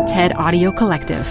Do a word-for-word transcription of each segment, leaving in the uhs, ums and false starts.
TED Audio Collective.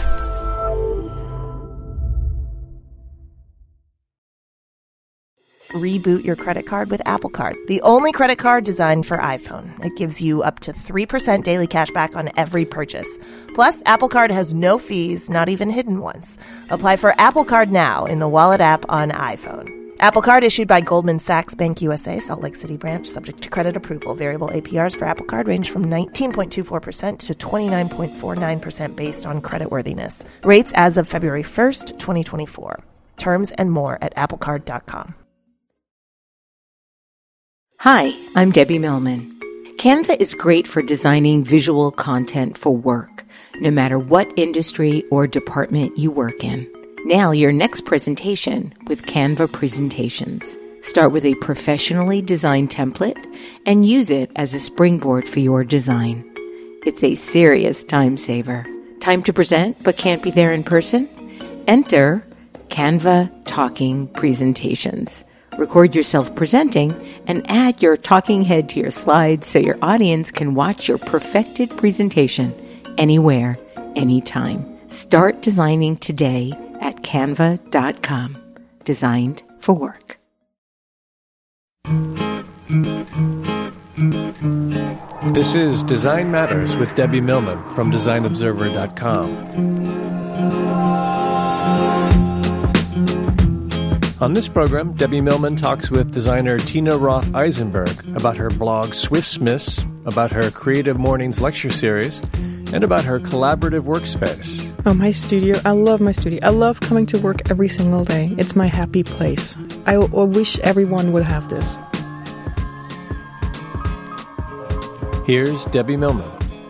Reboot your credit card with Apple Card, the only credit card designed for iPhone. It gives you up to three percent daily cash back on every purchase. Plus, Apple Card has no fees, not even hidden ones. Apply for Apple Card now in the Wallet app on iPhone. Apple Card issued by Goldman Sachs Bank U S A, Salt Lake City branch, subject to credit approval. Variable A P Rs for Apple Card range from nineteen point two four percent to twenty-nine point four nine percent based on creditworthiness. Rates as of February first, twenty twenty-four. Terms and more at apple card dot com. Hi, I'm Debbie Millman. Canva is great for designing visual content for work, no matter what industry or department you work in. Now your next presentation with Canva Presentations. Start with a professionally designed template and use it as a springboard for your design. It's a serious time saver. Time to present but can't be there in person? Enter Canva Talking Presentations. Record yourself presenting and add your talking head to your slides so your audience can watch your perfected presentation anywhere, anytime. Start designing today at canva dot com. Designed for work. This is Design Matters with Debbie Millman from design observer dot com. On this program, Debbie Millman talks with designer Tina Roth Eisenberg about her blog Swiss Miss, about her Creative Mornings lecture series, and about her collaborative workspace. Oh, my studio. I love my studio. I love coming to work every single day. It's my happy place. I, I wish everyone would have this. Here's Debbie Millman.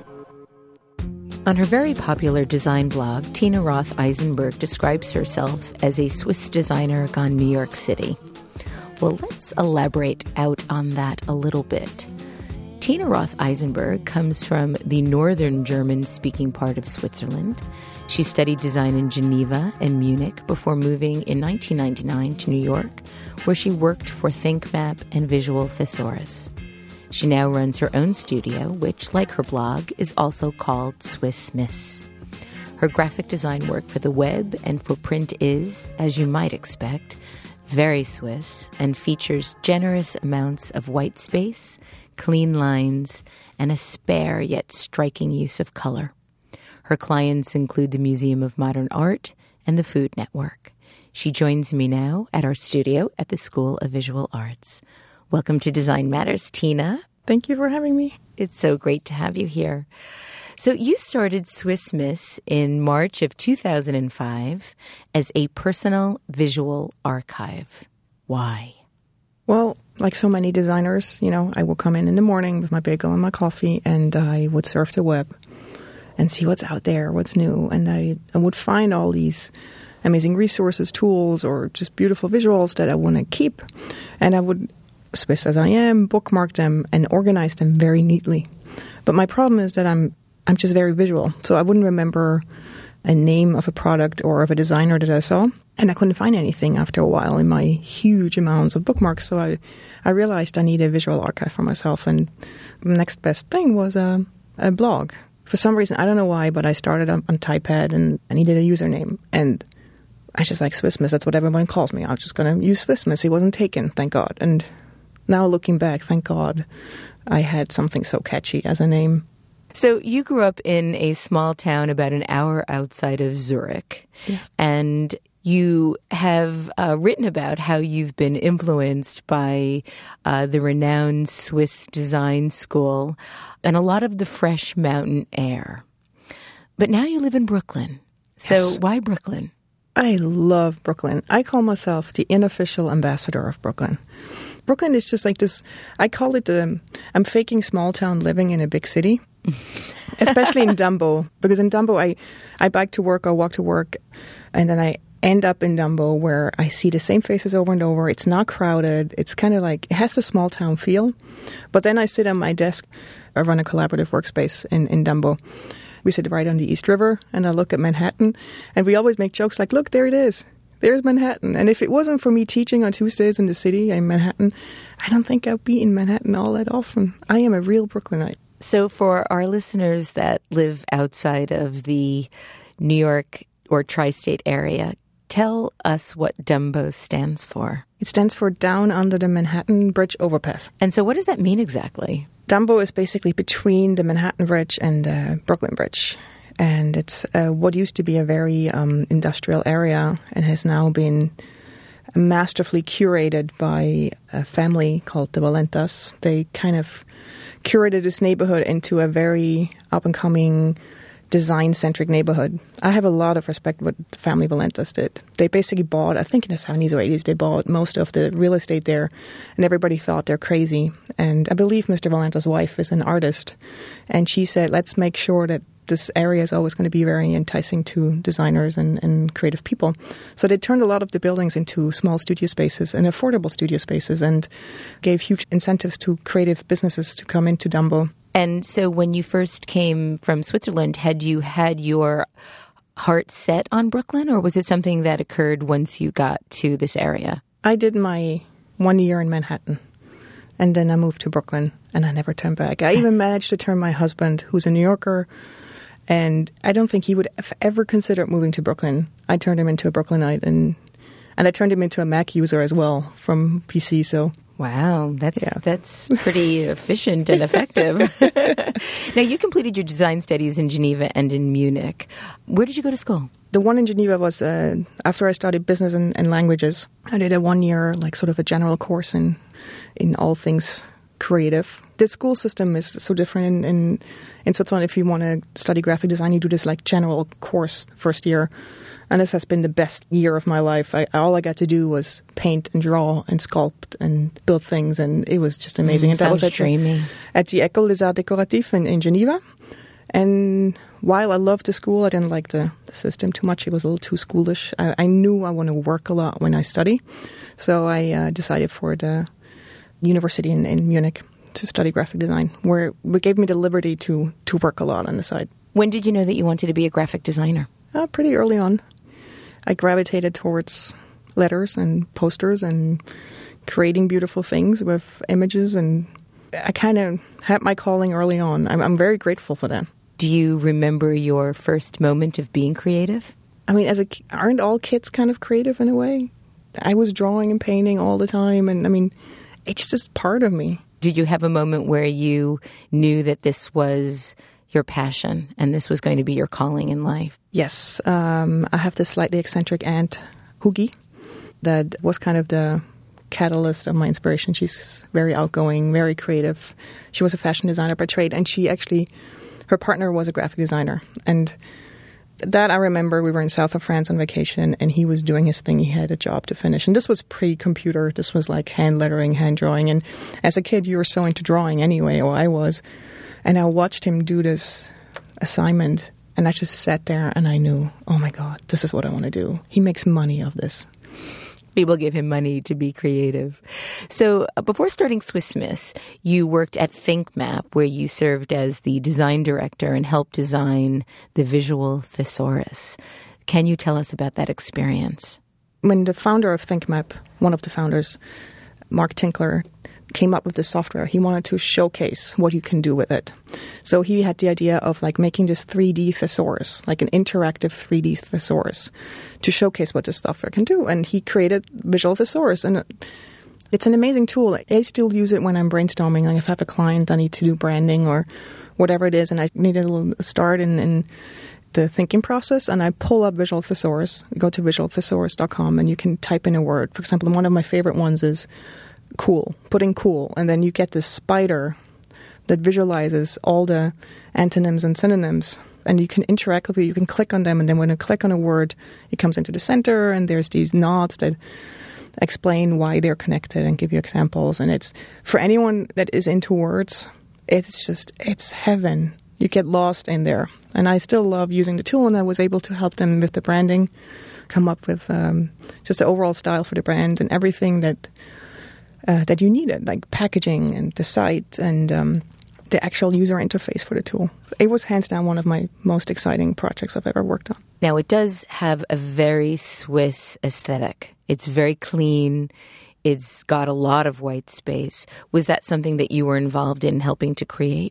On her very popular design blog, Tina Roth Eisenberg describes herself as a Swiss designer gone New York City. Well, let's elaborate out on that a little bit. Tina Roth Eisenberg comes from the northern German-speaking part of Switzerland. She studied design in Geneva and Munich before moving in nineteen ninety-nine to New York, where she worked for ThinkMap and Visual Thesaurus. She now runs her own studio, which, like her blog, is also called Swiss Miss. Her graphic design work for the web and for print is, as you might expect, very Swiss and features generous amounts of white space, clean lines, and a spare yet striking use of color. Her clients include the Museum of Modern Art and the Food Network. She joins me now at our studio at the School of Visual Arts. Welcome to Design Matters, Tina. Thank you for having me. It's so great to have you here. So you started Swiss Miss in March of two thousand five as a personal visual archive. Why? Well, like so many designers, you know, I will come in in the morning with my bagel and my coffee, and I would surf the web and see what's out there, what's new. And I, I would find all these amazing resources, tools, or just beautiful visuals that I want to keep. And I would, Swiss as I am, bookmark them and organize them very neatly. But my problem is that I'm I'm just very visual. So I wouldn't remember a name of a product or of a designer that I saw. And I couldn't find anything after a while in my huge amounts of bookmarks. So I, I realized I need a visual archive for myself. And the next best thing was a, a blog. For some reason, I don't know why, but I started on, on Typepad and I needed a username. And I just like Swiss Miss. That's what everyone calls me. I was just going to use Swiss Miss. It wasn't taken, thank God. And now looking back, thank God I had something so catchy as a name. So you grew up in a small town about an hour outside of Zurich. Yes. And you have uh, written about how you've been influenced by uh, the renowned Swiss design school and a lot of the fresh mountain air. But now you live in Brooklyn. So Yes. why Brooklyn? I love Brooklyn. I call myself the unofficial ambassador of Brooklyn. Brooklyn is just like this, I call it the, I'm faking small town living in a big city, especially in Dumbo. Because in Dumbo, I, I bike to work or walk to work, and then I end up in Dumbo where I see the same faces over and over. It's not crowded. It's kind of like, it has the small town feel. But then I sit on my desk, I run a collaborative workspace in, in Dumbo. We sit right on the East River, and I look at Manhattan, and we always make jokes like, look, there it is. There's Manhattan. And if it wasn't for me teaching on Tuesdays in the city in Manhattan, I don't think I'd be in Manhattan all that often. I am a real Brooklynite. So for our listeners that live outside of the New York or tri-state area, tell us what Dumbo stands for. It stands for Down Under the Manhattan Bridge Overpass. And so what does that mean exactly? Dumbo is basically between the Manhattan Bridge and the Brooklyn Bridge. And it's uh, what used to be a very um, industrial area and has now been masterfully curated by a family called the Valentas. They kind of curated this neighborhood into a very up-and-coming, design-centric neighborhood. I have a lot of respect for what the family Valentas did. They basically bought, I think in the seventies or eighties, they bought most of the real estate there, and everybody thought they're crazy. And I believe Mister Valentas' wife is an artist, and she said, let's make sure that this area is always going to be very enticing to designers and, and creative people. So they turned a lot of the buildings into small studio spaces and affordable studio spaces and gave huge incentives to creative businesses to come into Dumbo. And so when you first came from Switzerland, had you had your heart set on Brooklyn, or was it something that occurred once you got to this area? I did my one year in Manhattan, and then I moved to Brooklyn, and I never turned back. I even managed to turn my husband, who's a New Yorker, and I don't think he would have ever considered moving to Brooklyn. I turned him into a Brooklynite, and and I turned him into a Mac user as well from P C, so... Wow, that's yeah. that's pretty efficient and effective. Now, you completed your design studies in Geneva and in Munich. Where did you go to school? The one in Geneva was uh, after I studied business and, and languages. I did a one-year, like sort of a general course in in all things creative. The school system is so different in, in, in Switzerland. If you want to study graphic design, you do this like general course first year. And this has been the best year of my life. I, all I got to do was paint and draw and sculpt and build things, and it was just amazing. Mm, and that was at dreamy. the, at the École des Arts Décoratifs in, in Geneva. And while I loved the school, I didn't like the, the system too much. It was a little too schoolish. I, I knew I want to work a lot when I study. So I uh, decided for the university in, in Munich to study graphic design, where it gave me the liberty to, to work a lot on the side. When did you know that you wanted to be a graphic designer? Uh, pretty early on. I gravitated towards letters and posters and creating beautiful things with images, and I kind of had my calling early on. I'm, I'm very grateful for that. Do you remember your first moment of being creative? I mean, as a, aren't all kids kind of creative in a way? I was drawing and painting all the time, and I mean, it's just part of me. Did you have a moment where you knew that this was your passion and this was going to be your calling in life? Yes. Um, I have this slightly eccentric aunt, Hugi, that was kind of the catalyst of my inspiration. She's very outgoing, very creative. She was a fashion designer by trade, and she actually, her partner was a graphic designer. And that I remember, we were in south of France on vacation, and he was doing his thing. He had a job to finish. And this was pre-computer. This was like hand lettering, hand drawing. And as a kid, you were so into drawing anyway, or I was. And I watched him do this assignment, and I just sat there and I knew, oh my God, this is what I want to do. He makes money of this. People give him money to be creative. So uh, before starting Swiss Miss, you worked at ThinkMap, where you served as the design director and helped design the visual thesaurus. Can you tell us about that experience? When the founder of ThinkMap, one of the founders, Mark Tinkler, came up with this software, he wanted to showcase what you can do with it. So he had the idea of like making this three D thesaurus, like an interactive three D thesaurus, to showcase what this software can do. And he created Visual Thesaurus, and it's an amazing tool. I still use it when I'm brainstorming. Like if I have a client, I need to do branding or whatever it is, and I need a little start in, in the thinking process, and I pull up Visual Thesaurus. You go to visual thesaurus dot com, and you can type in a word. For example, one of my favorite ones is cool, put in cool, and then you get this spider that visualizes all the antonyms and synonyms, and you can interactively, you can click on them, and then when you click on a word, it comes into the center, and there's these nods that explain why they're connected and give you examples. And it's, for anyone that is into words, it's just, it's heaven. You get lost in there. And I still love using the tool, and I was able to help them with the branding, come up with um, just the overall style for the brand and everything that Uh, that you needed, like packaging and the site and um, the actual user interface for the tool. It was hands down one of my most exciting projects I've ever worked on. Now, it does have a very Swiss aesthetic. It's very clean. It's got a lot of white space. Was that something that you were involved in helping to create?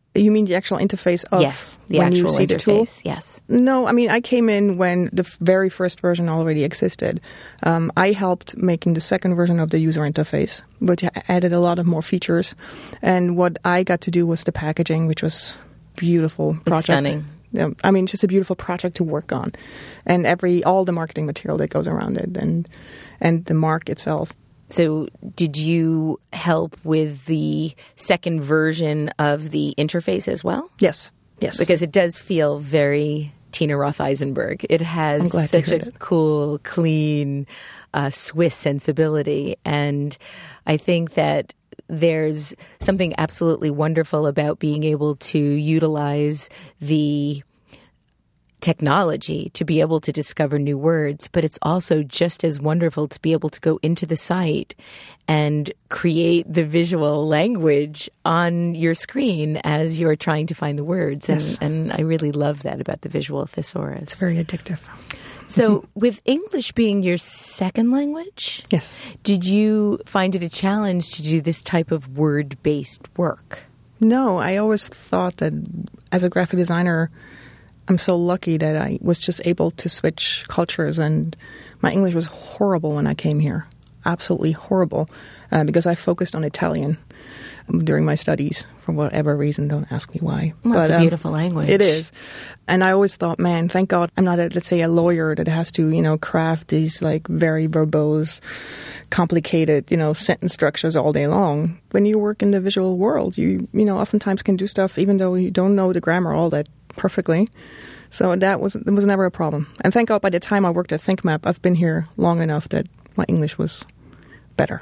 You mean the actual interface of yes, the when actual you see interface, the tool? Yes. No, I mean, I came in when the f- very first version already existed. Um, I helped making the second version of the user interface, which added a lot of more features. And what I got to do was the packaging, which was beautiful project. It's stunning. Yeah, I mean, just a beautiful project to work on, and every all the marketing material that goes around it, and and the mark itself. So did you help with the second version of the interface as well? Yes, yes. Because it does feel very Tina Roth Eisenberg. It has such a it. cool, clean, uh, Swiss sensibility. And I think that there's something absolutely wonderful about being able to utilize the technology to be able to discover new words, but it's also just as wonderful to be able to go into the site and create the visual language on your screen as you're trying to find the words. Yes. And, and I really love that about the visual thesaurus. It's very addictive. So with English being your second language, yes, did you find it a challenge to do this type of word-based work? No, I always thought that as a graphic designer, I'm so lucky that I was just able to switch cultures, and my English was horrible when I came here. Absolutely horrible, uh, because I focused on Italian during my studies for whatever reason. Don't ask me why. Well, but, it's a um, beautiful language. It is. And I always thought, man, thank God I'm not, a, let's say, a lawyer that has to, you know, craft these like very verbose, complicated, you know, sentence structures all day long. When you work in the visual world, you, you know, oftentimes can do stuff even though you don't know the grammar all that perfectly. So that was, it was never a problem. And thank God by the time I worked at ThinkMap, I've been here long enough that my English was better.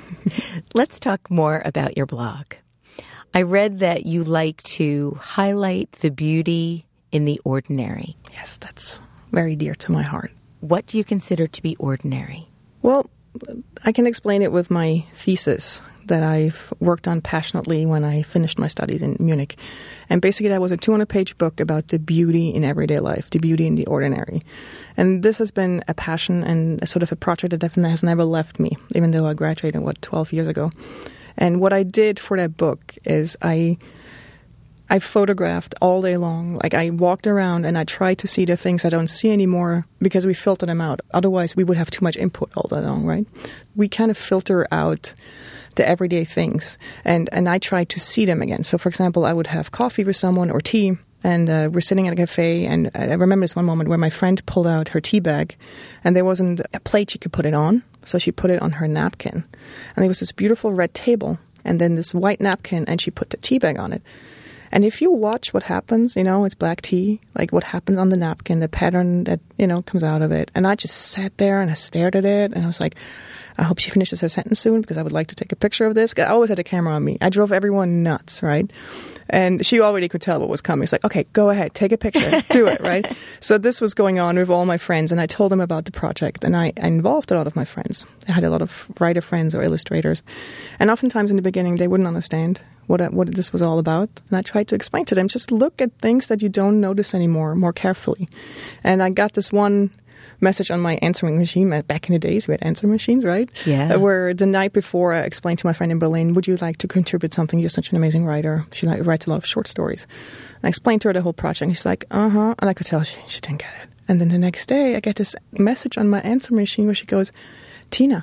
Let's talk more about your blog. I read that you like to highlight the beauty in the ordinary. Yes, that's very dear to my heart. What do you consider to be ordinary? Well, I can explain it with my thesis that I've worked on passionately when I finished my studies in Munich. And basically that was a two hundred page book about the beauty in everyday life, the beauty in the ordinary. And this has been a passion and a sort of a project that definitely has never left me, even though I graduated, what, twelve years ago. And what I did for that book is I I photographed all day long. Like I walked around and I tried to see the things I don't see anymore because we filter them out. Otherwise, we would have too much input all day long, right? We kind of filter out the everyday things. And, and I tried to see them again. So, for example, I would have coffee with someone or tea, and uh, we're sitting at a cafe. And I remember this one moment where my friend pulled out her tea bag, and there wasn't a plate she could put it on. So she put it on her napkin. And there was this beautiful red table, and then this white napkin, and she put the tea bag on it. And if you watch what happens, you know, it's black tea, like what happens on the napkin, the pattern that, you know, comes out of it. And I just sat there and I stared at it, and I was like, I hope she finishes her sentence soon because I would like to take a picture of this. I always had a camera on me. I drove everyone nuts, right? And she already could tell what was coming. It's like, okay, go ahead, take a picture, do it, right? So this was going on with all my friends, and I told them about the project, and I, I involved a lot of my friends. I had a lot of writer friends or illustrators. And oftentimes in the beginning, they wouldn't understand what what this was all about. And I tried to explain to them, just look at things that you don't notice anymore more carefully. And I got this one message on my answering machine. Back in the days, we had answering machines, right? Yeah. Uh, where the night before, I explained to my friend in Berlin, would you like to contribute something? You're such an amazing writer. She like, writes a lot of short stories. And I explained to her the whole project. And she's like, uh-huh. And I could tell she, she didn't get it. And then the next day, I get this message on my answering machine where she goes, Tina,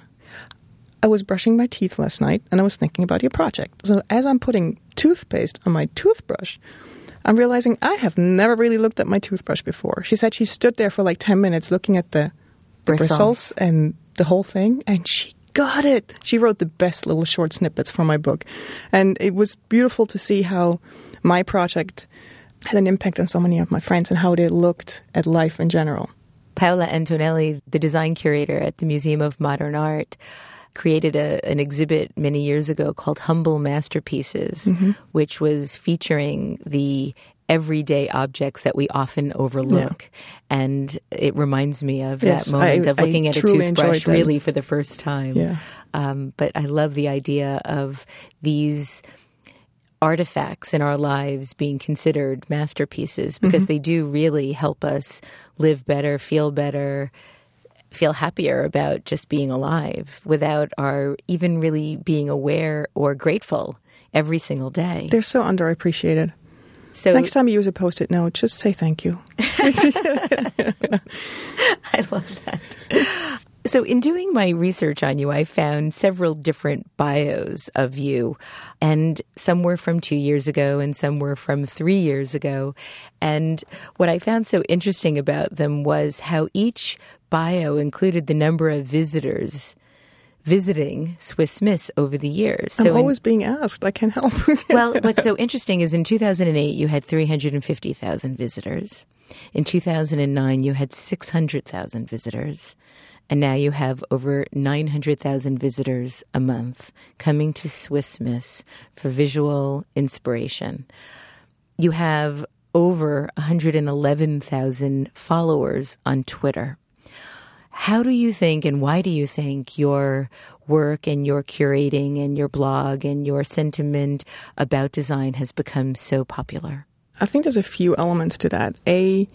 I was brushing my teeth last night, and I was thinking about your project. So as I'm putting toothpaste on my toothbrush, I'm realizing I have never really looked at my toothbrush before. She said she stood there for like ten minutes looking at the, the bristles. bristles and the whole thing, and she got it. She wrote the best little short snippets for my book. And it was beautiful to see how my project had an impact on so many of my friends and how they looked at life in general. Paola Antonelli, the design curator at the Museum of Modern Art, created a, an exhibit many years ago called Humble Masterpieces, mm-hmm. which was featuring the everyday objects that we often overlook. Yeah. And it reminds me of yes, that moment I, of looking I at a toothbrush really for the first time. Yeah. Um, but I love the idea of these artifacts in our lives being considered masterpieces because mm-hmm. they do really help us live better, feel better, feel happier about just being alive without our even really being aware or grateful every single day. They're so underappreciated. So next time you use a Post-it note, just say thank you. I love that. So in doing my research on you, I found several different bios of you, and some were from two years ago and some were from three years ago. And what I found so interesting about them was how each bio included the number of visitors visiting Swiss Miss over the years. So I'm always in, being asked. I can't help. Well, what's so interesting is in two thousand eight, you had three hundred fifty thousand visitors. In two thousand nine, you had six hundred thousand visitors. And now you have over nine hundred thousand visitors a month coming to Swiss Miss for visual inspiration. You have over one hundred eleven thousand followers on Twitter. How do you think and why do you think your work and your curating and your blog and your sentiment about design has become so popular? I think there's a few elements to that. A,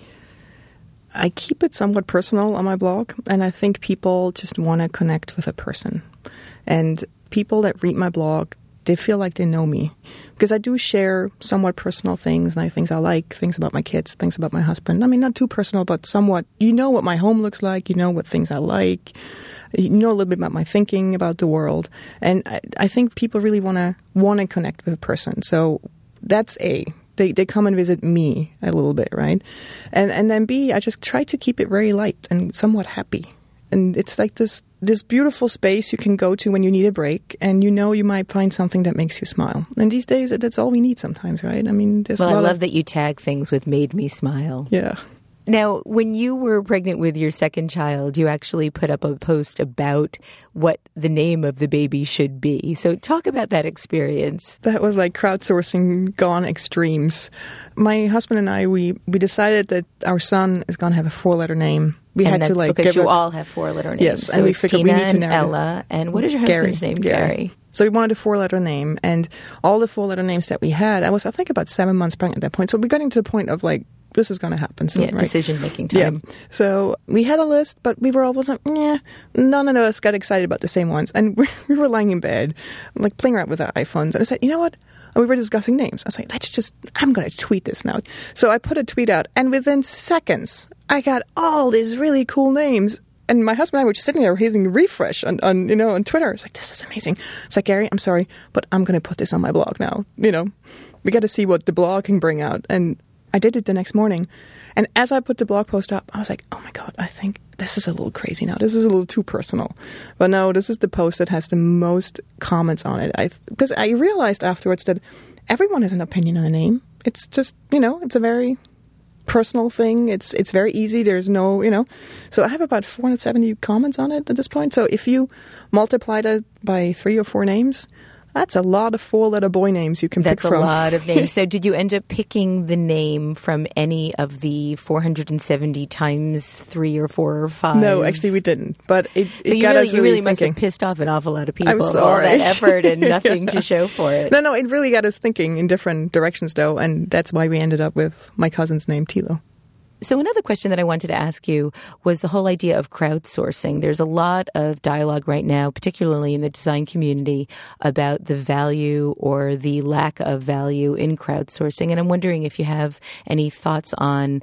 I keep it somewhat personal on my blog, and I think people just want to connect with a person. And people that read my blog, they feel like they know me. Because I do share somewhat personal things, like things I like, things about my kids, things about my husband. I mean, not too personal, but somewhat. You know what my home looks like. You know what things I like. You know a little bit about my thinking about the world. And I, I think people really want to want to connect with a person. So that's A. They they come and visit me a little bit, right? And and then B, I just try to keep it very light and somewhat happy. And it's like this this beautiful space you can go to when you need a break, and you know you might find something that makes you smile. And these days, that's all we need sometimes, right? I mean, there's well, a lot I love of, that you tag things with "made me smile." Yeah. Now, when you were pregnant with your second child, you actually put up a post about what the name of the baby should be. So talk about that experience. That was like crowdsourcing gone extremes. My husband and I, we, we decided that our son is going to have a four-letter name. We and had that's to like because give you us, all have four-letter names. Yes, so and we it's figured Tina we need to and narrow Ella. And what is your husband's Gary, name? Gary. Gary. So we wanted a four-letter name, and all the four-letter names that we had, I was, I think, about seven months pregnant at that point. So we're getting to the point of like, this is going to happen soon, yeah, right? Decision-making time. Yeah. So we had a list, but we were always like, yeah, none of us got excited about the same ones. And we, we were lying in bed, like playing around with our iPhones. And I said, you know what? And we were discussing names. I was like, let's just, I'm going to tweet this now. So I put a tweet out, and within seconds, I got all these really cool names. And my husband and I were just sitting there hitting refresh on, on you know, on Twitter. It's like, this is amazing. It's like, Gary, I'm sorry, but I'm going to put this on my blog now. You know, we got to see what the blog can bring out. And I did it the next morning. And as I put the blog post up, I was like, oh my God, I think this is a little crazy now. This is a little too personal. But no, this is the post that has the most comments on it. I Because I realized afterwards that everyone has an opinion on a name. It's just, you know, it's a very personal thing. It's it's very easy. There's no, you know. So I have about four hundred seventy comments on it at this point. So if you multiply that by three or four names, that's a lot of four-letter boy names you can That's pick from. That's a lot of names. So did you end up picking the name from any of the four hundred seventy times three or four or five? No, actually we didn't. But it, so it you got really, us really you really thinking. must have pissed off an awful lot of people. I'm sorry. All that effort and nothing yeah. to show for it. No, no, it really got us thinking in different directions, though. And that's why we ended up with my cousin's name, Tilo. So another question that I wanted to ask you was the whole idea of crowdsourcing. There's a lot of dialogue right now, particularly in the design community, about the value or the lack of value in crowdsourcing. And I'm wondering if you have any thoughts on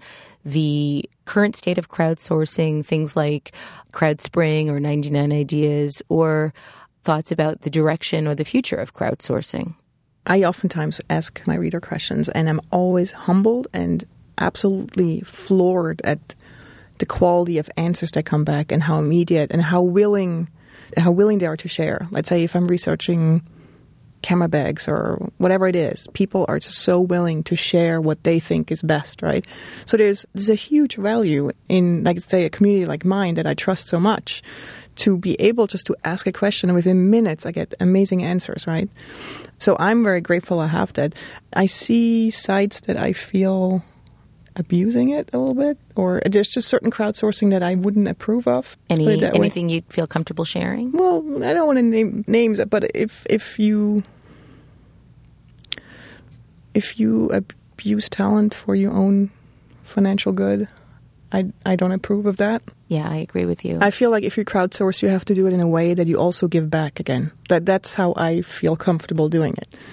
the current state of crowdsourcing, things like CrowdSpring or ninety-nine Ideas, or thoughts about the direction or the future of crowdsourcing. I oftentimes ask my reader questions, and I'm always humbled and absolutely floored at the quality of answers that come back and how immediate and how willing how willing they are to share. Let's say if I'm researching camera bags or whatever it is, people are just so willing to share what they think is best, right? So there's there's a huge value in, like, say, a community like mine that I trust so much, to be able just to ask a question and within minutes I get amazing answers, right? So I'm very grateful I have that. I see sites that I feel abusing it a little bit, or there's just certain crowdsourcing that I wouldn't approve of. Any anything way. You'd feel comfortable sharing? Well, I don't want to name names, but if if you if you abuse talent for your own financial good, I I don't approve of that. Yeah, I agree with you. I feel like if you crowdsource, you have to do it in a way that you also give back again. That that's how I feel comfortable doing it.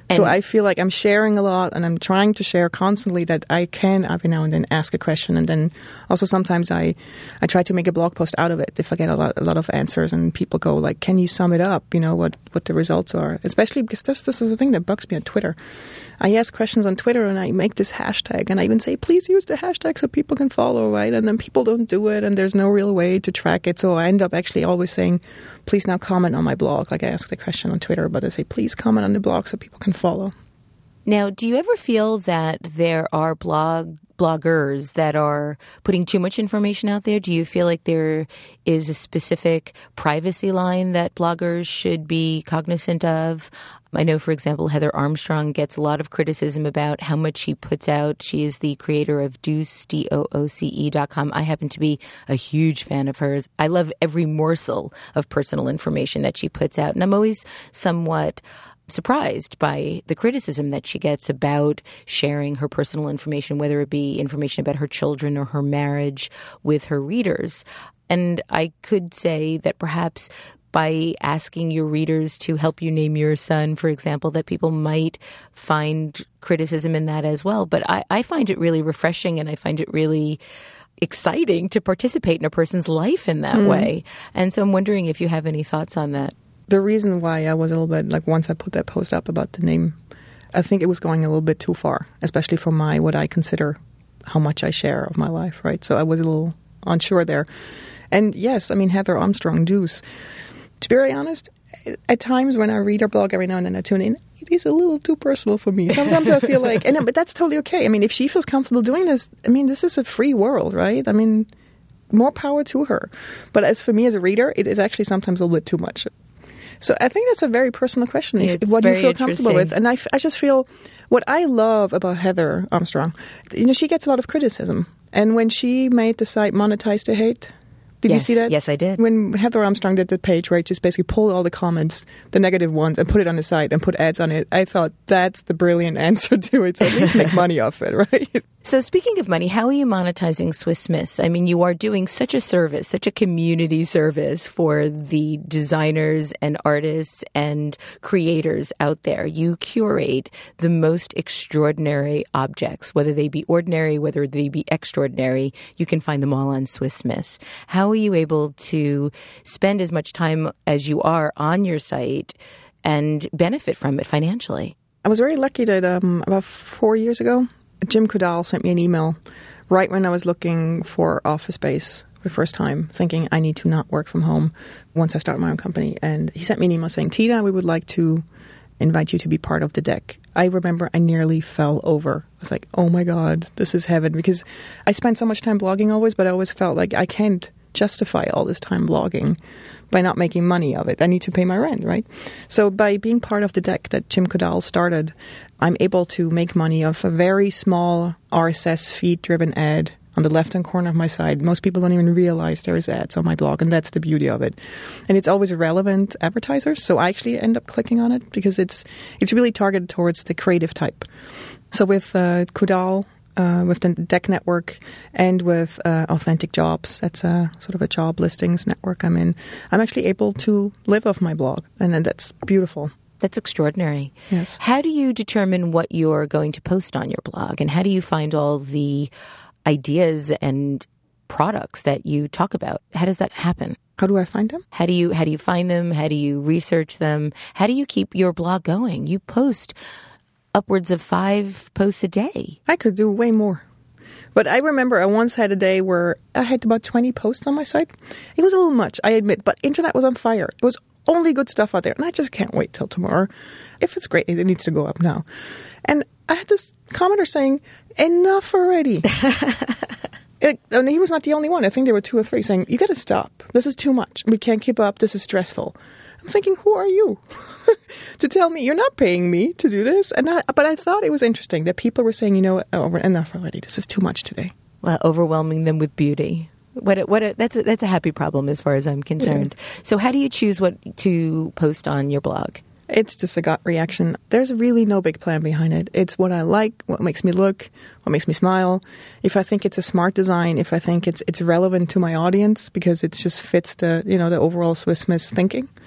And so I feel like I'm sharing a lot, and I'm trying to share constantly that I can every now and then ask a question, and then also sometimes I, I try to make a blog post out of it if I get a lot a lot of answers and people go like, "Can you sum it up? You know what, what the results are?" Especially because this this is the thing that bugs me on Twitter. I ask questions on Twitter and I make this hashtag, and I even say, "Please use the hashtag so people can follow," right? And then people don't do it, and there's no real way to track it. So I end up actually always saying, "Please now comment on my blog." Like I ask the question on Twitter, but I say, "Please comment on the blog so people can follow." Now, do you ever feel that there are blog bloggers that are putting too much information out there? Do you feel like there is a specific privacy line that bloggers should be cognizant of? I know, for example, Heather Armstrong gets a lot of criticism about how much she puts out. She is the creator of Dooce, D O O C E dot com. I happen to be a huge fan of hers. I love every morsel of personal information that she puts out. And I'm always somewhat surprised by the criticism that she gets about sharing her personal information, whether it be information about her children or her marriage with her readers. And I could say that perhaps by asking your readers to help you name your son, for example, that people might find criticism in that as well. But I, I find it really refreshing, and I find it really exciting to participate in a person's life in that mm. way. And so I'm wondering if you have any thoughts on that. The reason why I was a little bit, like once I put that post up about the name, I think it was going a little bit too far, especially for my, what I consider how much I share of my life, right? So I was a little unsure there. And yes, I mean, Heather Armstrong, Dooce. To be very honest, at times when I read her blog every now and then I tune in, it is a little too personal for me. Sometimes I feel like, and but that's totally okay. I mean, if she feels comfortable doing this, I mean, this is a free world, right? I mean, more power to her. But as for me as a reader, it is actually sometimes a little bit too much. So I think that's a very personal question. If, what do you feel comfortable with? And I, I just feel what I love about Heather Armstrong, you know, she gets a lot of criticism. And when she made the site Monetize the Hate, did yes, you see that? Yes, I did. When Heather Armstrong did the page where it just basically pulled all the comments, the negative ones, and put it on the site and put ads on it, I thought that's the brilliant answer to it. So at least make money off it, right? So speaking of money, how are you monetizing Swiss Miss? I mean, you are doing such a service, such a community service for the designers and artists and creators out there. You curate the most extraordinary objects, whether they be ordinary, whether they be extraordinary. You can find them all on Swiss Miss. How are you able to spend as much time as you are on your site and benefit from it financially? I was very lucky that um, about four years ago, Jim Coudal sent me an email right when I was looking for office space for the first time, thinking I need to not work from home once I start my own company. And he sent me an email saying, "Tina, we would like to invite you to be part of the deck." I remember I nearly fell over. I was like, oh my God, this is heaven. Because I spent so much time blogging always, but I always felt like I can't justify all this time blogging by not making money of it. I need to pay my rent, right? So by being part of the deck that Jim Coudal started, I'm able to make money off a very small R S S feed-driven ad on the left-hand corner of my site. Most people don't even realize there is ads on my blog, and that's the beauty of it. And it's always relevant advertisers, so I actually end up clicking on it because it's it's really targeted towards the creative type. So with uh, Coudal, Uh, with the Deck Network and with uh, Authentic Jobs. That's a sort of a job listings network I'm in. I'm actually able to live off my blog, and, and that's beautiful. That's extraordinary. Yes. How do you determine what you're going to post on your blog, and how do you find all the ideas and products that you talk about? How does that happen? How do I find them? How do you how do you find them? How do you research them? How do you keep your blog going? You post upwards of five posts a day. I could do way more. But I remember I once had a day where I had about twenty posts on my site. It was a little much, I admit, but internet was on fire. It was only good stuff out there, and I just can't wait till tomorrow. If it's great, it needs to go up now. And I had this commenter saying, enough already. It, and he was not the only one. I think there were two or three saying, you got to stop. This is too much. We can't keep up. This is stressful. I'm thinking, who are you to tell me you're not paying me to do this? And I, but I thought it was interesting that people were saying, you know, oh, enough already. This is too much today. Well, overwhelming them with beauty. What a, what a, that's a, that's a happy problem as far as I'm concerned. Yeah. So how do you choose what to post on your blog? It's just a gut reaction. There's really no big plan behind it. It's what I like, what makes me look, what makes me smile. If I think it's a smart design, if I think it's it's relevant to my audience because it just fits the, you know, the overall Swiss Miss thinking,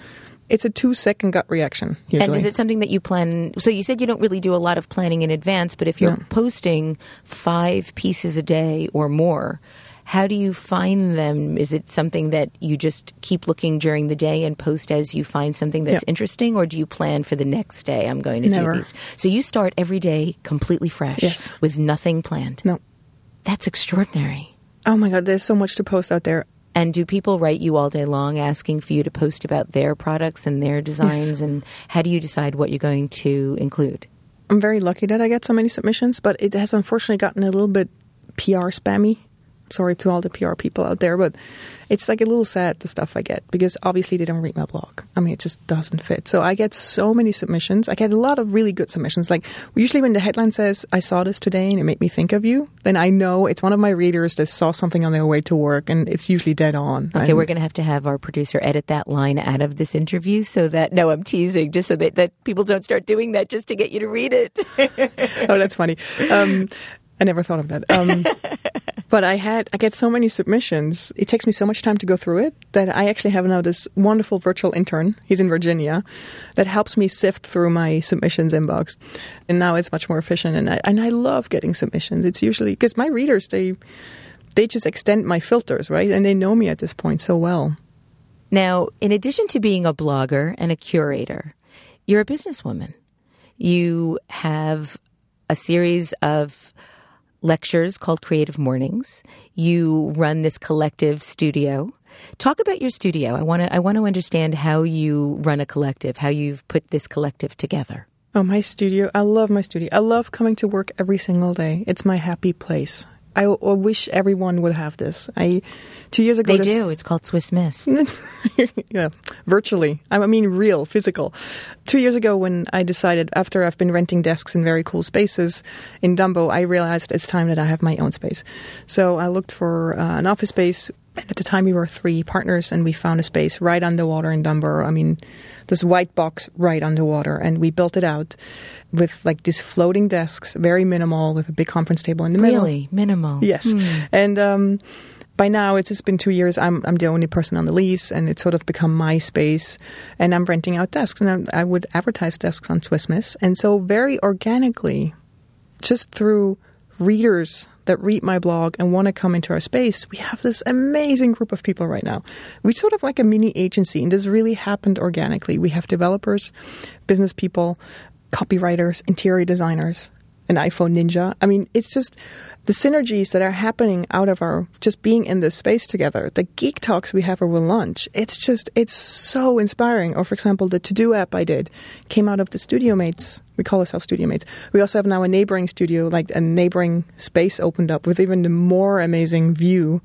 it's a two-second gut reaction, usually. And is it something that you plan? So you said you don't really do a lot of planning in advance, but if you're No. posting five pieces a day or more, how do you find them? Is it something that you just keep looking during the day and post as you find something that's Yeah. interesting, or do you plan for the next day, I'm going to Never. do these? So you start every day completely fresh Yes. with nothing planned. No. That's extraordinary. Oh my God, there's so much to post out there. And do people write you all day long asking for you to post about their products and their designs? Yes. And how do you decide what you're going to include? I'm very lucky that I get so many submissions, but it has unfortunately gotten a little bit P R spammy. Sorry to all the P R people out there, but it's like a little sad, the stuff I get, because obviously they don't read my blog. I mean, it just doesn't fit. So I get so many submissions. I get a lot of really good submissions. Like usually when the headline says, I saw this today and it made me think of you, then I know it's one of my readers that saw something on their way to work, and it's usually dead on. Okay, And we're going to have to have our producer edit that line out of this interview so that, no, I'm teasing, just so that, that people don't start doing that just to get you to read it. Oh, that's funny. Um, I never thought of that. Um, but I had, I get so many submissions. It takes me so much time to go through it that I actually have now this wonderful virtual intern. He's in Virginia that helps me sift through my submissions inbox. And now it's much more efficient. And I, and I love getting submissions. It's usually because my readers, they, they just extend my filters, right? And they know me at this point so well. Now, in addition to being a blogger and a curator, you're a businesswoman. You have a series of lectures called Creative Mornings. You run this collective studio. Talk about your studio. I want to I want to understand how you run a collective, how you've put this collective together. Oh, my studio. I love my studio. I love coming to work every single day. It's my happy place. I, I wish everyone would have this. I two years ago They this, do. It's called Swiss Miss. yeah, virtually. I mean, real, physical. Two years ago, when I decided, after I've been renting desks in very cool spaces in Dumbo, I realized it's time that I have my own space. So I looked for uh, an office space. At the time, we were three partners, and we found a space right underwater in Dumbo. I mean, this white box right underwater, and we built it out with like these floating desks, very minimal, with a big conference table in the middle. Really? Minimal. Yes. Mm. And um, by now, it's just been two years. I'm I'm the only person on the lease, and it's sort of become my space. And I'm renting out desks, and I, I would advertise desks on Swiss Miss. And so very organically, just through readers that read my blog and want to come into our space, we have this amazing group of people right now. We're sort of like a mini agency, and this really happened organically. We have developers, business people, copywriters, interior designers, an iPhone ninja. I mean, it's just the synergies that are happening out of our just being in this space together. The geek talks we have over lunch. It's just, it's so inspiring. Or for example, the To-Do app I did came out of the Studio Mates. We call ourselves Studio Mates. We also have now a neighboring studio, like a neighboring space opened up with even a more amazing view.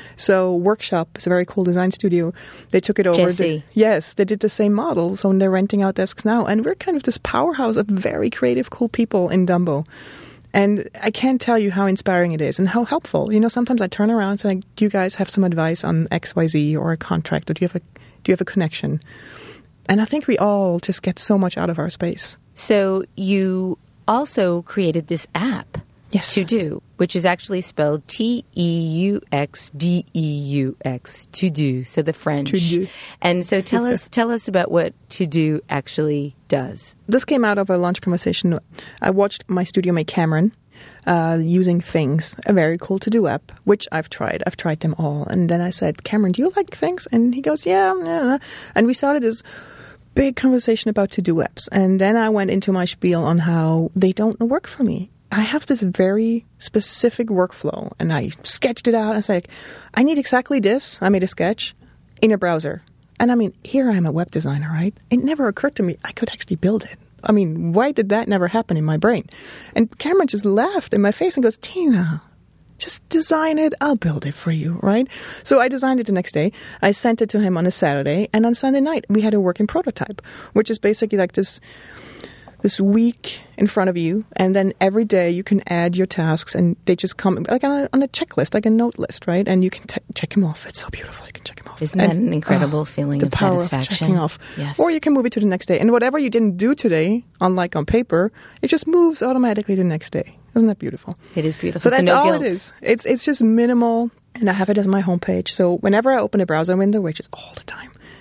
So Workshop is a very cool design studio. They took it over. Jesse. To, yes, they did the same model. So they're renting out desks now. And we're kind of this powerhouse of very creative, cool people in Dumbo. And I can't tell you how inspiring it is and how helpful. You know, sometimes I turn around and say, like, do you guys have some advice on X Y Z or a contract? Or do you have a, do you have a connection? And I think we all just get so much out of our space. So you also created this app, Yes. To Do, which is actually spelled T E U X D E U X, To Do, so the French. To Do. And so tell us tell us about what To Do actually does. This came out of a lunch conversation. I watched my studio mate Cameron uh, using Things, a very cool To-Do app, which I've tried. I've tried them all. And then I said, Cameron, do you like Things? And he goes, yeah, yeah. And we started this big conversation about To-Do apps. And then I went into my spiel on how they don't work for me. I have this very specific workflow, and I sketched it out. I said, I need exactly this. I made a sketch in a browser. And I mean, here I am a web designer, right? It never occurred to me I could actually build it. I mean, why did that never happen in my brain? And Cameron just laughed in my face and goes, Tina, just design it. I'll build it for you, right? So I designed it the next day. I sent it to him on a Saturday. And on Sunday night, we had a working prototype, which is basically like this... this week in front of you, and then every day you can add your tasks, and they just come like on a, on a checklist, like a note list, right? And you can t- check them off. It's so beautiful. You can check them off. Isn't that and, an incredible oh, feeling the of power satisfaction? Of checking off. Yes. Or you can move it to the next day. And whatever you didn't do today, unlike on paper, it just moves automatically to the next day. Isn't that beautiful? It is beautiful. So, So that's no all guilt. it is. It's, it's just minimal, and I have it as my homepage. So whenever I open a browser window, which is all the time,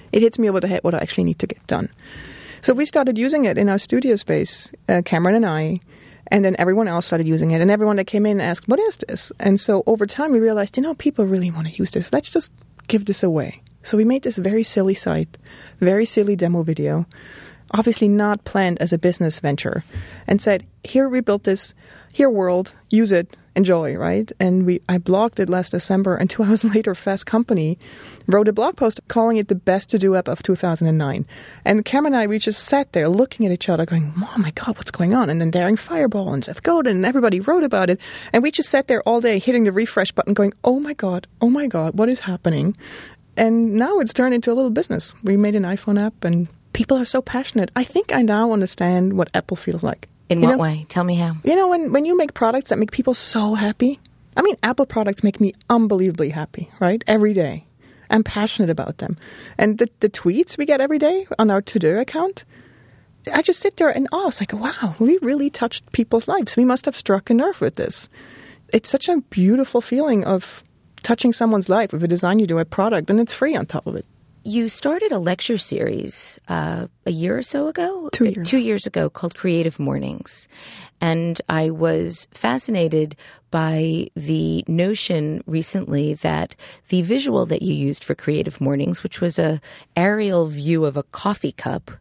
it hits me over the head what I actually need to get done. So we started using it in our studio space, uh, Cameron and I, and then everyone else started using it. And everyone that came in asked, what is this? And so over time we realized, you know, people really want to use this. Let's just give this away. So we made this very silly site, very silly demo video, obviously not planned as a business venture, and said, here we built this, here world, use it, enjoy, right? And we I blogged it last December, and two hours later, Fast Company wrote a blog post calling it the best to-do app of two thousand nine. And Cameron and I, we just sat there looking at each other going, oh my God, what's going on? And then Daring Fireball and Seth Godin and everybody wrote about it. And we just sat there all day hitting the refresh button going, oh my God, oh my God, what is happening? And now it's turned into a little business. We made an iPhone app and people are so passionate. I think I now understand what Apple feels like. In you what know, way? Tell me how. You know, when, when you make products that make people so happy. I mean, Apple products make me unbelievably happy, right? Every day. I'm passionate about them. And the, the tweets we get every day on our to-do account, I just sit there in awe. It's like, wow, we really touched people's lives. We must have struck a nerve with this. It's such a beautiful feeling of touching someone's life with a design you do, a product, and it's free on top of it. You started a lecture series uh, a year or so ago? Two years. Two years ago called Creative Mornings. And I was fascinated by the notion recently that the visual that you used for Creative Mornings, which was a aerial view of a coffee cup,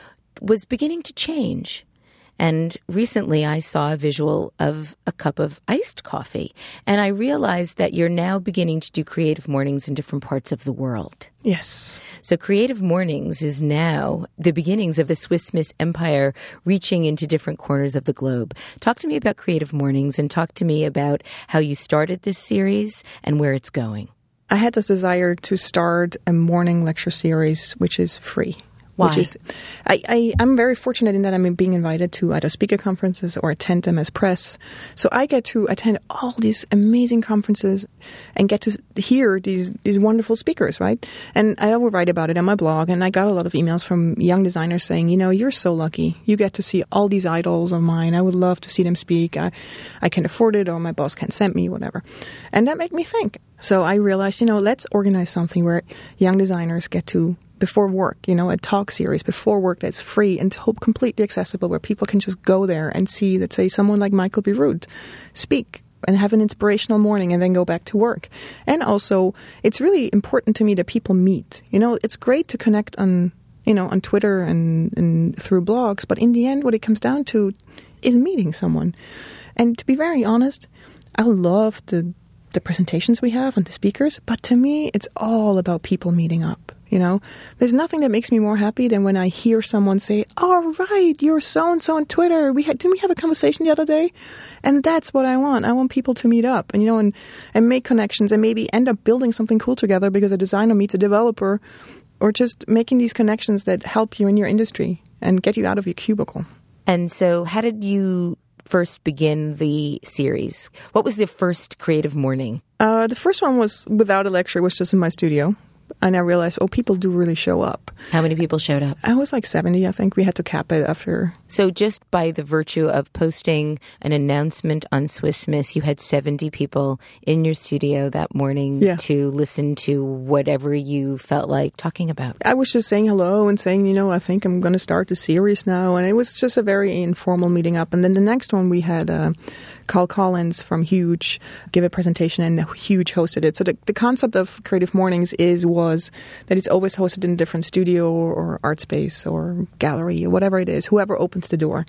was beginning to change. And recently I saw a visual of a cup of iced coffee. And I realized that you're now beginning to do Creative Mornings in different parts of the world. Yes. So Creative Mornings is now the beginnings of the Swiss Miss Empire reaching into different corners of the globe. Talk to me about Creative Mornings and talk to me about how you started this series and where it's going. I had this desire to start a morning lecture series, which is free. Why? Which is, I, I, I'm very fortunate in that I'm being invited to either speaker conferences or attend them as press. So I get to attend all these amazing conferences and get to hear these these wonderful speakers, right? And I will write about it on my blog, and I got a lot of emails from young designers saying, you know, you're so lucky. You get to see all these idols of mine. I would love to see them speak. I, I can afford it, or my boss can send me, whatever. And that made me think. So I realized, you know, let's organize something where young designers get to before work, you know, a talk series before work that's free and hope completely accessible, where people can just go there and see, let's say, someone like Michael Bierut speak and have an inspirational morning and then go back to work. And also, it's really important to me that people meet. You know, it's great to connect on, you know, on Twitter and, and through blogs, but in the end, what it comes down to is meeting someone. And to be very honest, I love the the presentations we have and the speakers, but to me, it's all about people meeting up. You know, there's nothing that makes me more happy than when I hear someone say, "All right, you're so and so on Twitter. We had, didn't we have a conversation the other day?" And that's what I want. I want people to meet up and, you know, and, and make connections and maybe end up building something cool together because a designer meets a developer, or just making these connections that help you in your industry and get you out of your cubicle. And so how did you first begin the series? What was the first Creative Morning? Uh, the first one was without a lecture. It was just in my studio. And I realized, oh, people do really show up. How many people showed up? I was like seventy, I think. We had to cap it after. So just by the virtue of posting an announcement on Swiss Miss, you had seventy people in your studio that morning yeah. to listen to whatever you felt like talking about. I was just saying hello and saying, you know, I think I'm going to start the series now. And it was just a very informal meeting up. And then the next one we had uh, Carl Collins from Huge give a presentation, and Huge hosted it. So the, the concept of Creative Mornings is was that it's always hosted in a different studio or, or art space or gallery or whatever it is, whoever opens the door.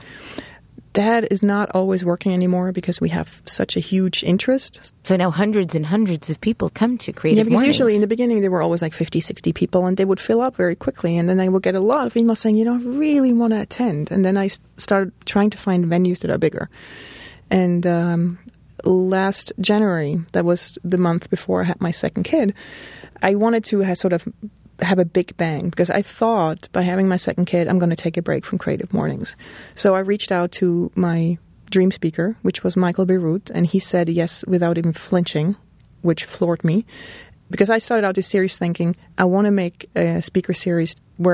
That is not always working anymore because we have such a huge interest. So now hundreds and hundreds of people come to Creative Yeah, because Mornings. usually in the beginning there were always like fifty, sixty people, and they would fill up very quickly. And then I would get a lot of emails saying, you know, I really want to attend. And then I started trying to find venues that are bigger. And um, last January, that was the month before I had my second kid, I wanted to have sort of have a big bang because I thought by having my second kid, I'm going to take a break from Creative Mornings. So I reached out to my dream speaker, which was Michael Bierut, and he said yes without even flinching, which floored me. Because I started out this series thinking, I want to make a speaker series where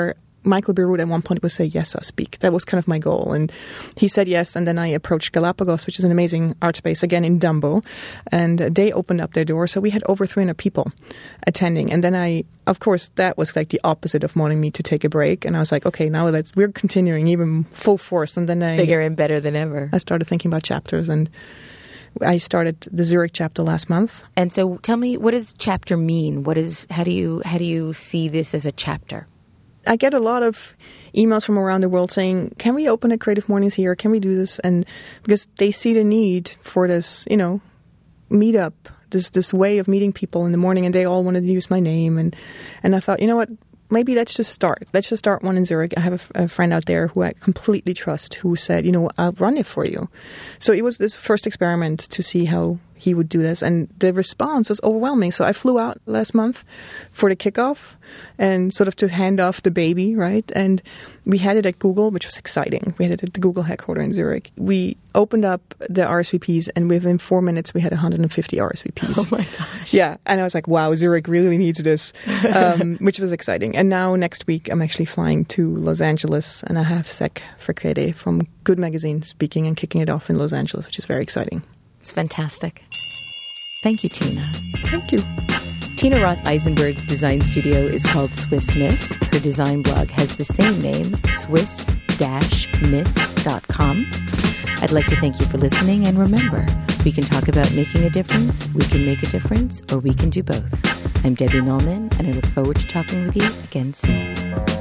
Michael Bierut at one point would say, yes, I'll speak. That was kind of my goal. And he said yes. And then I approached Galapagos, which is an amazing art space, again, in Dumbo. And they opened up their doors. So we had over three hundred people attending. And then I, of course, that was like the opposite of wanting me to take a break. And I was like, okay, now let's, we're continuing even full force. And then I... Bigger and better than ever. I started thinking about chapters, and I started the Zurich chapter last month. And so tell me, what does chapter mean? What is, how do you, how do you see this as a chapter? I get a lot of emails from around the world saying, can we open a Creative Mornings here? Can we do this? And because they see the need for this, you know, meetup, this this way of meeting people in the morning, and they all wanted to use my name. And, and I thought, you know what, maybe let's just start. Let's just start one in Zurich. I have a, a friend out there who I completely trust who said, you know, I'll run it for you. So it was this first experiment to see how he would do this. And the response was overwhelming. So I flew out last month for the kickoff and sort of to hand off the baby, right? And we had it at Google, which was exciting. We had it at the Google headquarters in Zurich. We opened up the R S V Ps, and within four minutes, we had one hundred fifty R S V Ps. Oh my gosh. Yeah. And I was like, wow, Zurich really needs this, um, which was exciting. And now next week, I'm actually flying to Los Angeles, and I have Zach Verkrede from Good Magazine speaking and kicking it off in Los Angeles, which is very exciting. It's fantastic. Thank you, Tina. Thank you. Tina Roth Eisenberg's design studio is called Swiss Miss. Her design blog has the same name, swiss miss dot com. I'd like to thank you for listening, and remember, we can talk about making a difference, we can make a difference, or we can do both. I'm Debbie Millman, and I look forward to talking with you again soon.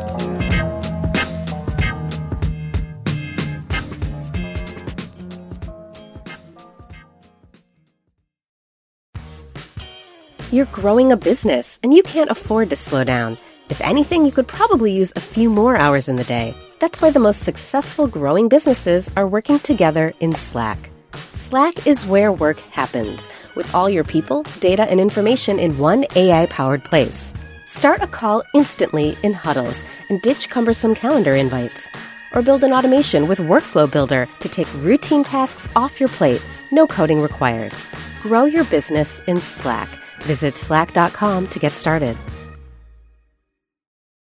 You're growing a business, and you can't afford to slow down. If anything, you could probably use a few more hours in the day. That's why the most successful growing businesses are working together in Slack. Slack is where work happens, with all your people, data, and information in one A I-powered place. Start a call instantly in huddles and ditch cumbersome calendar invites. Or build an automation with Workflow Builder to take routine tasks off your plate, no coding required. Grow your business in Slack. Visit slack dot com to get started.